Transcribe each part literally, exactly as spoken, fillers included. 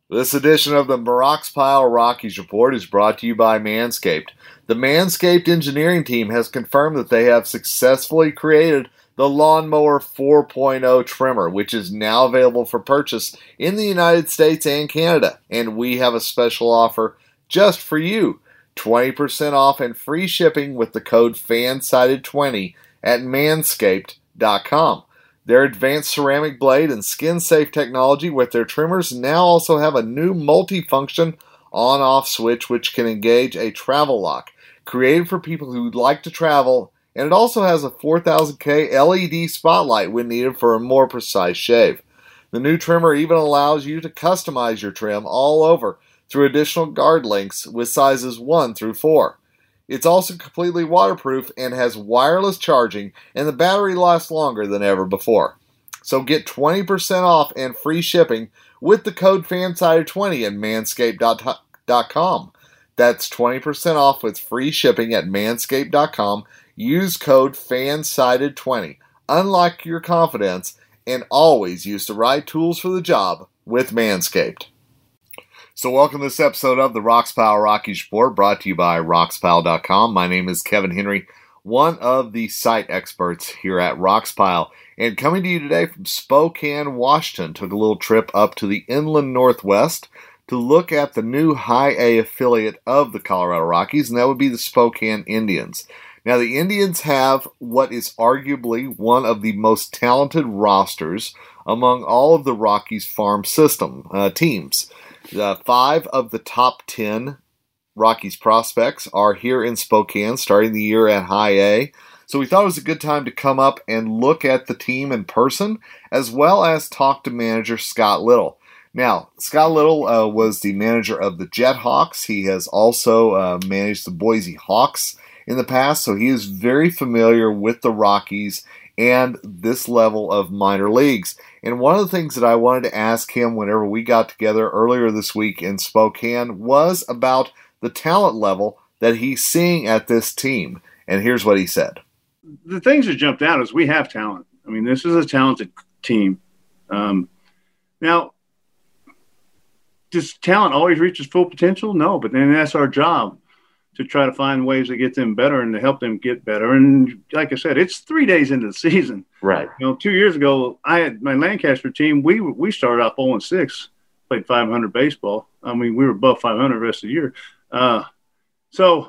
This edition of the Rox Pile Rockies Report is brought to you by Manscaped. The Manscaped engineering team has confirmed that they have successfully created the Lawnmower four point oh trimmer, which is now available for purchase in the United States and Canada. And we have a special offer just for you. twenty percent off and free shipping with the code FANSIDED twenty at manscaped dot com. Their advanced ceramic blade and skin-safe technology with their trimmers now also have a new multi-function on-off switch which can engage a travel lock, created for people who like to travel, and it also has a four thousand K L E D spotlight when needed for a more precise shave. The new trimmer even allows you to customize your trim all over through additional guard links with sizes one through four. It's also completely waterproof and has wireless charging, and the battery lasts longer than ever before. So get twenty percent off and free shipping with the code FANSIDED twenty at manscaped dot com. That's twenty percent off with free shipping at manscaped dot com. Use code FANSIDED twenty. Unlock your confidence and always use the right tools for the job with Manscaped. So welcome to this episode of the Rox Pile Rockies Report, brought to you by rox pile dot com. My name is Kevin Henry, one of the site experts here at Roxpile, and coming to you today from Spokane, Washington. Took a little trip up to the inland Northwest to look at the new High A affiliate of the Colorado Rockies, and that would be the Spokane Indians. Now, the Indians have what is arguably one of the most talented rosters among all of the Rockies farm system uh, teams. Uh, five of the top ten Rockies prospects are here in Spokane, starting the year at High A. So we thought it was a good time to come up and look at the team in person, as well as talk to manager Scott Little. Now, Scott Little uh, was the manager of the Jethawks. He has also uh, managed the Boise Hawks in the past, so he is very familiar with the Rockies and this level of minor leagues. And one of the things that I wanted to ask him whenever we got together earlier this week in Spokane was about the talent level that he's seeing at this team. And here's what he said. The things that jumped out is we have talent. I mean, this is a talented team. Um, now, does talent always reach its full potential? No, but then that's our job, to try to find ways to get them better and to help them get better. And like I said, it's three days into the season. Right. You know, two years ago, I had my Lancaster team. We we started off oh and six, played five hundred baseball. I mean, we were above five hundred the rest of the year. Uh, so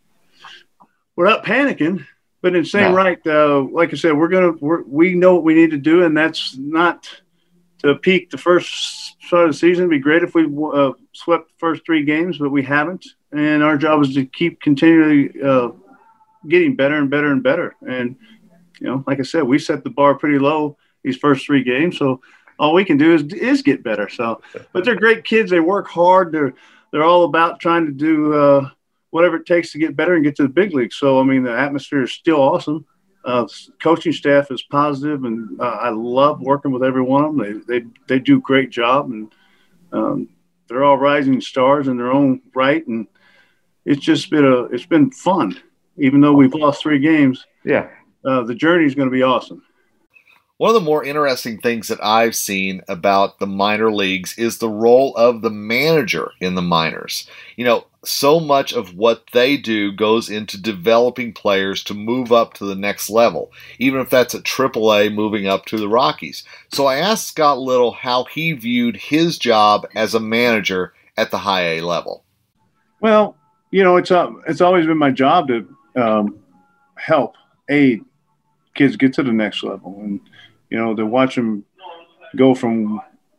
we're not panicking, but in saying No. right, uh, like I said, we're gonna we're, we know what we need to do, and that's not to peak the first start of the season. It'd be great if we uh, swept the first three games, but we haven't. And our job is to keep continually uh, getting better and better and better. And, you know, like I said, we set the bar pretty low these first three games. So all we can do is is get better. So, but they're great kids. They work hard. They're they're all about trying to do uh, whatever it takes to get better and get to the big leagues. So, I mean, the atmosphere is still awesome. Uh, coaching staff is positive, and uh, I love working with every one of them. They they they do a great job, and um, they're all rising stars in their own right. And it's just been a it's been fun, even though we've lost three games. Yeah, uh, the journey is going to be awesome. One of the more interesting things that I've seen about the minor leagues is the role of the manager in the minors. You know, so much of what they do goes into developing players to move up to the next level, even if that's at triple A moving up to the Rockies. So I asked Scott Little how he viewed his job as a manager at the High A level. Well, you know, it's uh, it's always been my job to um, help, aid kids get to the next level, and you know, to watch them go from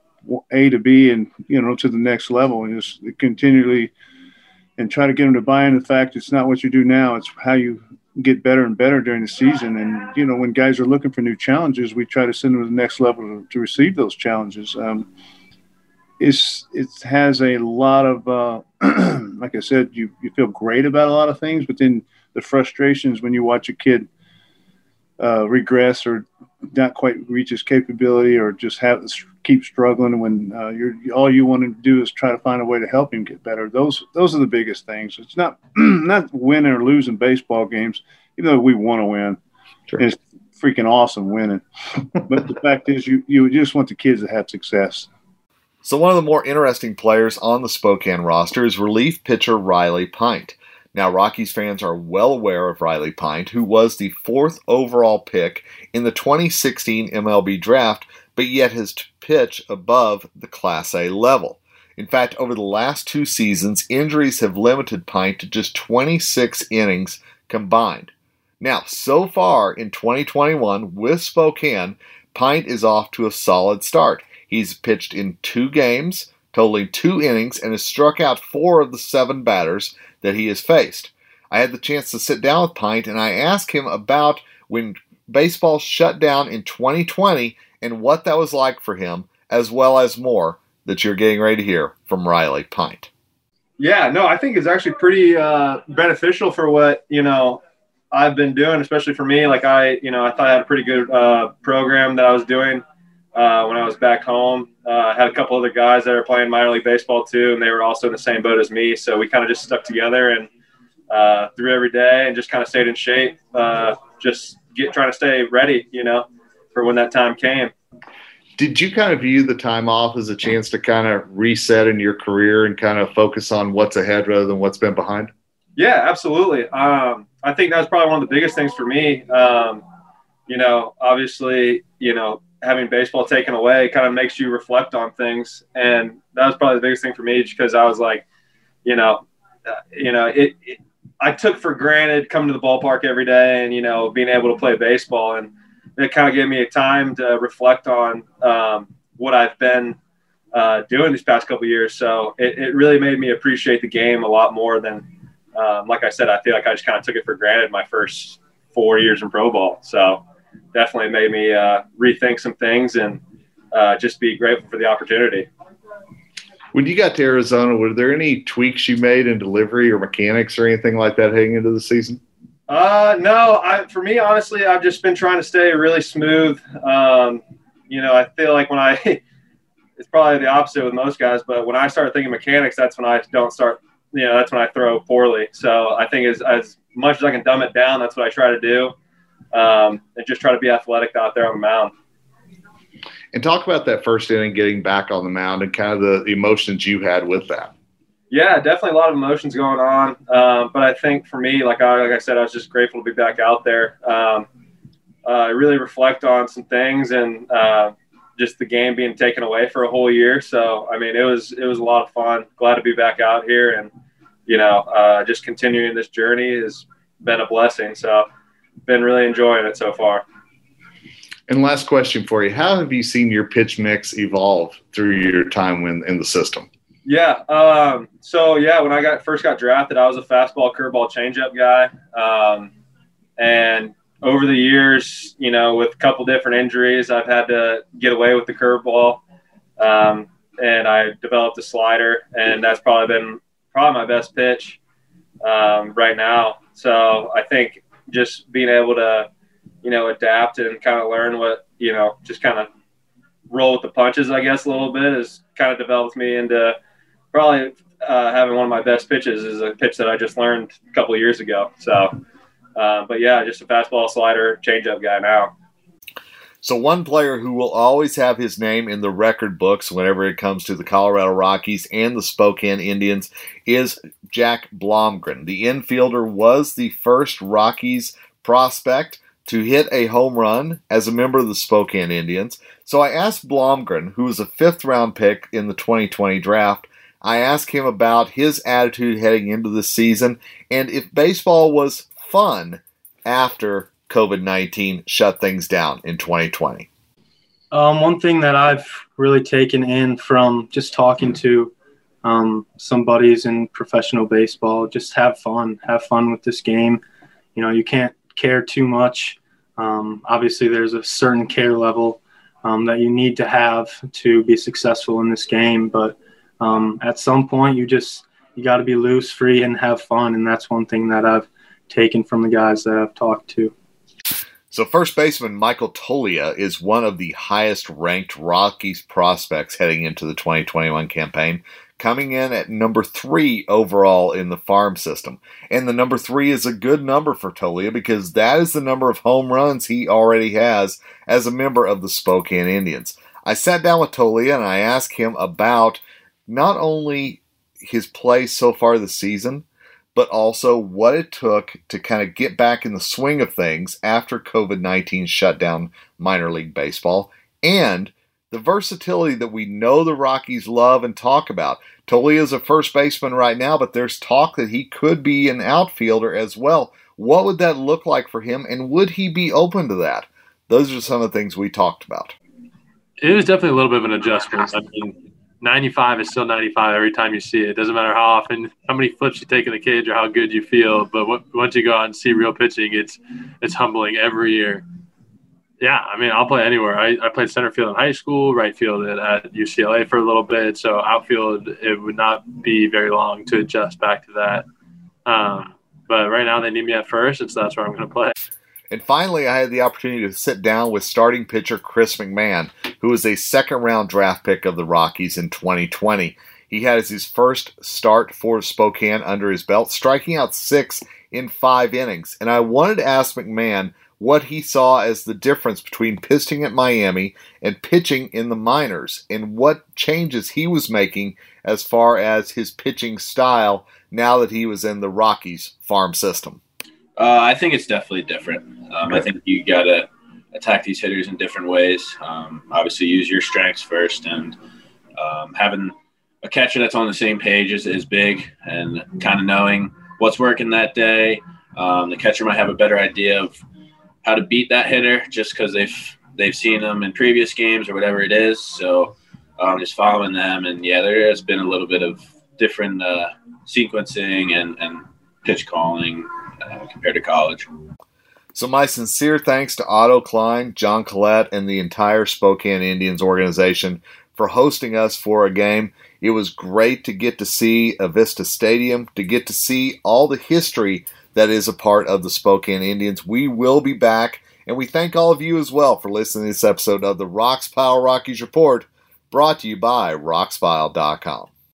A to B and you know to the next level, and just continually and try to get them to buy into the fact it's not what you do now; it's how you get better and better during the season. And you know, when guys are looking for new challenges, we try to send them to the next level to, to receive those challenges. Um, It's, it has a lot of, uh, like I said, you, you feel great about a lot of things, but then the frustrations when you watch a kid uh, regress or not quite reach his capability or just have keep struggling when uh, you're all you want to do is try to find a way to help him get better. Those those are the biggest things. It's not not winning or losing baseball games, even though we want to win. Sure. It's freaking awesome winning. But the fact is, you you just want the kids to have success. So one of the more interesting players on the Spokane roster is relief pitcher Riley Pint. Now, Rockies fans are well aware of Riley Pint, who was the fourth overall pick in the twenty sixteen M L B draft, but yet has to pitch above the Class A level. In fact, over the last two seasons, injuries have limited Pint to just twenty-six innings combined. Now, so far in twenty twenty-one with Spokane, Pint is off to a solid start. He's pitched in two games, totaling two innings, and has struck out four of the seven batters that he has faced. I had the chance to sit down with Pint, and I asked him about when baseball shut down in twenty twenty and what that was like for him, as well as more that you're getting ready to hear from Riley Pint. Yeah, no, I think it's actually pretty uh, beneficial for what, you know, I've been doing, especially for me. Like I, you know, I thought I had a pretty good uh, program that I was doing uh, when I was back home. Uh, I had a couple other guys that are playing minor league baseball too, and they were also in the same boat as me. So we kind of just stuck together and uh, through every day and just kind of stayed in shape, uh, just get trying to stay ready, you know, for when that time came. Did you kind of view the time off as a chance to kind of reset in your career and kind of focus on what's ahead rather than what's been behind? Yeah, absolutely. Um, I think that was probably one of the biggest things for me. Um, you know, obviously, you know, having baseball taken away kind of makes you reflect on things. And that was probably the biggest thing for me because I was like, you know, uh, you know, it, it, I took for granted coming to the ballpark every day and, you know, being able to play baseball. And it kind of gave me a time to reflect on um, what I've been uh, doing these past couple of years. So it, it really made me appreciate the game a lot more than, um, like I said, I feel like I just kind of took it for granted my first four years in pro ball. So definitely made me uh, rethink some things and uh, just be grateful for the opportunity. When you got to Arizona, were there any tweaks you made in delivery or mechanics or anything like that heading into the season? Uh, no, I, for me, honestly, I've just been trying to stay really smooth. Um, you know, I feel like when I, it's probably the opposite with most guys, but when I start thinking mechanics, that's when I don't start, you know, that's when I throw poorly. So I think as, as much as I can dumb it down, that's what I try to do. Um, and just try to be athletic out there on the mound. And talk about that first inning, getting back on the mound and kind of the, the emotions you had with that. Yeah, definitely a lot of emotions going on. Um, but I think for me, like I, like I said, I was just grateful to be back out there. Um, uh, really reflect on some things and uh, just the game being taken away for a whole year. So, I mean, it was, it was a lot of fun. Glad to be back out here and, you know, uh, just continuing this journey has been a blessing. So been really enjoying it so far. And last question for you. How have you seen your pitch mix evolve through your time in, in the system? Yeah. Um, so, yeah, when I got first got drafted, I was a fastball, curveball, changeup guy. Um, and over the years, you know, with a couple different injuries, I've had to get away with the curveball. Um, and I developed a slider, and that's probably been probably my best pitch um, right now. So I think just being able to, you know, adapt and kind of learn what, you know, just kind of roll with the punches, I guess, a little bit has kind of developed me into probably uh, having one of my best pitches is a pitch that I just learned a couple of years ago. So, uh, but yeah, just a fastball, slider, changeup guy now. So one player who will always have his name in the record books whenever it comes to the Colorado Rockies and the Spokane Indians is Jack Blomgren. The infielder was the first Rockies prospect to hit a home run as a member of the Spokane Indians. So I asked Blomgren, who was a fifth-round pick in the twenty twenty draft, I asked him about his attitude heading into the season and if baseball was fun after COVID nineteen shut things down in twenty twenty. Um, one thing that I've really taken in from just talking to um, some buddies in professional baseball, just have fun, have fun with this game. You know, you can't care too much. Um, obviously, there's a certain care level um, that you need to have to be successful in this game. But um, at some point, you just you got to be loose, free, and have fun. And that's one thing that I've taken from the guys that I've talked to. So first baseman Michael Toglia is one of the highest-ranked Rockies prospects heading into the twenty twenty-one campaign, coming in at number three overall in the farm system. And the number three is a good number for Toglia because that is the number of home runs he already has as a member of the Spokane Indians. I sat down with Taulia and I asked him about not only his play so far this season, but also what it took to kind of get back in the swing of things after COVID nineteen shut down minor league baseball, and the versatility that we know the Rockies love and talk about. Taulia is a first baseman right now, but there's talk that he could be an outfielder as well. What would that look like for him, and would he be open to that? Those are some of the things we talked about. It was definitely a little bit of an adjustment. I mean, ninety-five is still ninety-five every time you see it. It doesn't matter how often, how many flips you take in the cage or how good you feel. But what, once you go out and see real pitching, it's it's humbling every year. Yeah, I mean, I'll play anywhere. I, I played center field in high school, right field at, at U C L A for a little bit. So outfield, it would not be very long to adjust back to that. Um, but right now they need me at first, and so that's where I'm going to play. And finally, I had the opportunity to sit down with starting pitcher Chris McMahon, who was a second-round draft pick of the Rockies in twenty twenty. He had his first start for Spokane under his belt, striking out six in five innings. And I wanted to ask McMahon what he saw as the difference between pitching at Miami and pitching in the minors, and what changes he was making as far as his pitching style now that he was in the Rockies farm system. Uh, I think it's definitely different. Um, I think you got to attack these hitters in different ways. Um, obviously, use your strengths first, and um, having a catcher that's on the same page is, is big, and kind of knowing what's working that day. Um, the catcher might have a better idea of how to beat that hitter just because they've they've seen them in previous games or whatever it is. So um, just following them, and yeah, there has been a little bit of different uh, sequencing and, and pitch calling Uh, compared to college. So my sincere thanks to Otto Klein, John Collette, and the entire Spokane Indians organization for hosting us for a game. It was great to get to see Avista Stadium, to get to see all the history that is a part of the Spokane Indians. We will be back, and we thank all of you as well for listening to this episode of the Rox Pile Rockies Report, brought to you by rox pile dot com.